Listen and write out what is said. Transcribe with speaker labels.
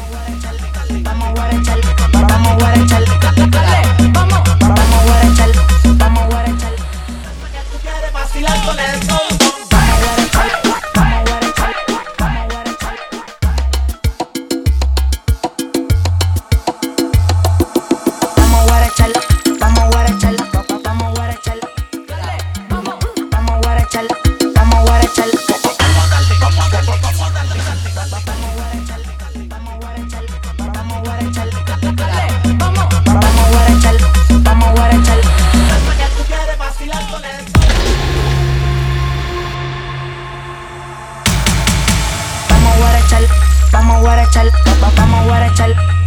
Speaker 1: Vamos a guarachar, vamos a guarachar, dale, vamos a guarachar, vamos a guarachar. Que tú quieres vacilar con el son. Vamos a guarachar, vamos a guarachar, vamos a guarachar. Vamos a guarachar, vamos a guarachar, vamos a guarachar, dale, vamos a guarachar, vamos a guarachar. Vamos a guarachar, vamos a guarachar.